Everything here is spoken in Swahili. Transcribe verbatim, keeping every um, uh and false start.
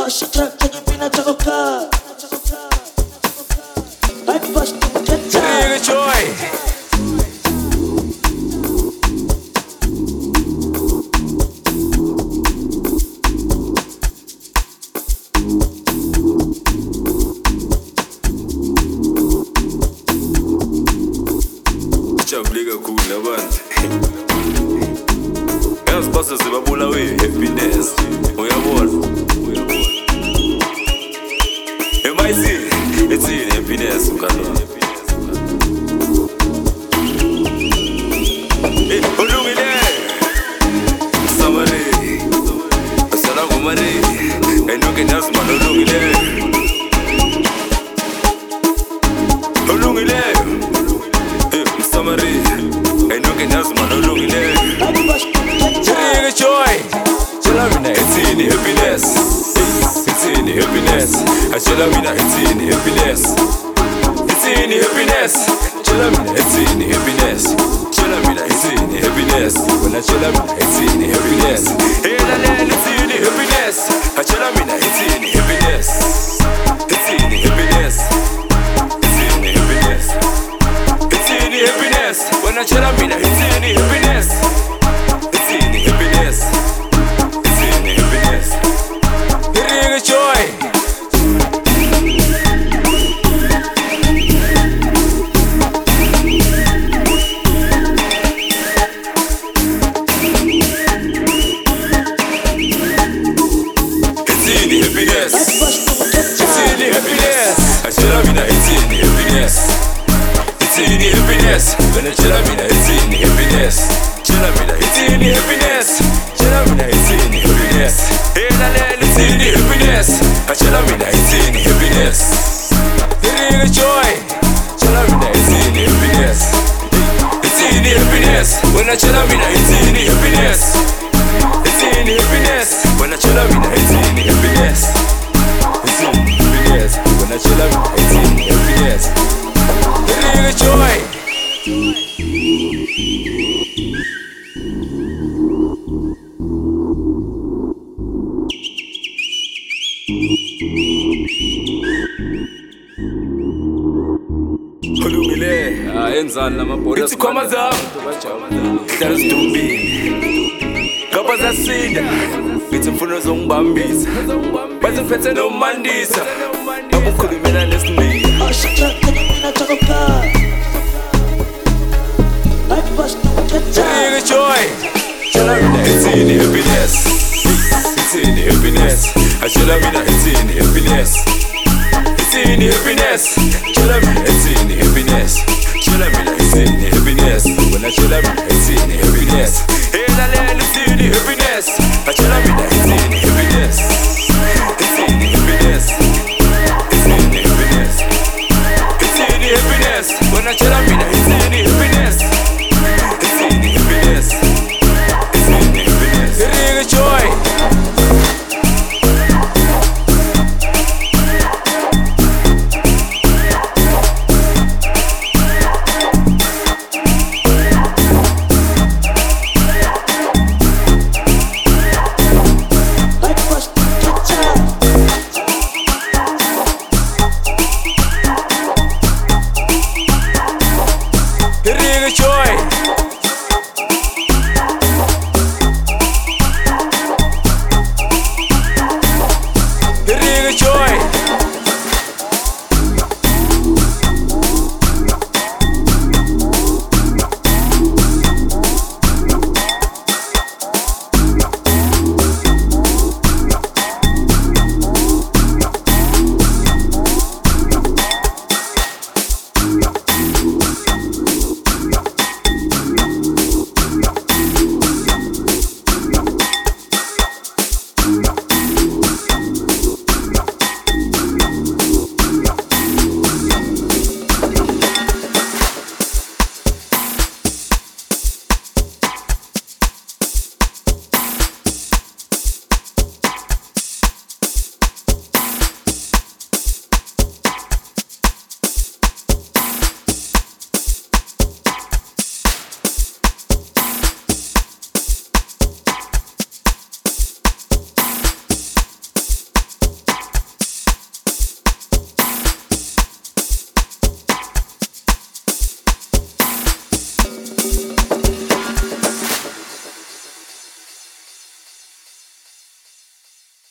Jabuleka khulu abantu. Yazibasa sebabula we happiness. Uyabona? Uyabona. Am I see? It's in happiness ukalo. Eh, ulungile. Samari. Asalamu mari. Enoke nasma ulungile. Ulungile. Samari, I know que nas mano lungile. Take a joy, Chalamina, it's in the happiness. It's in the happiness. I Chalamina, it's in the happiness. It's in the happiness. Chalamina, it's in the happiness. Chalamina, it's in the happiness. When I Chalamina, it's in the happiness. Hey, la la, it's in the happiness. I Chalamina, it's in the happiness. It's in the happiness. It's in the happiness. Happiness, when I tell me that it's in the happiness, it's in the happiness, it's in the happiness. It is joy. It's in the happiness, it's in the happiness. I tell me that it's in the happiness. It's in the happiness. When I tell me that it's in the happiness. Tell me that it's in the happiness. Tell me that it's in the happiness. Hey, la la, it's in the happiness. I tell me that it's in the happiness. It is joy. Tell me that it's in the happiness. It's in the happiness. When I tell me that it's in the happiness. It's in the happiness. When I tell me that it's in the happiness. It's in the happiness. When I tell me that it's in the happiness. It is joy. Ulungile, ayenzani lamabhola. Ithi khoma zami. Dala sidumbile. Ngapha zasinda. Ngithi mfuno zongibambisa. Baziphethe nomandisa. Ngabukhulumela nesibili. Take a joy. It's in the happiness. It's in the happiness. I tell me that it's in the happiness. It's in the happiness. Tell me it's in the happiness. Tell me that it's in the happiness. When I tell me it's in the happiness. Hey, la la, it's in the happiness. I tell me that it's in the happiness. It's in the happiness. It's in the happiness. It's in the happiness. When I tell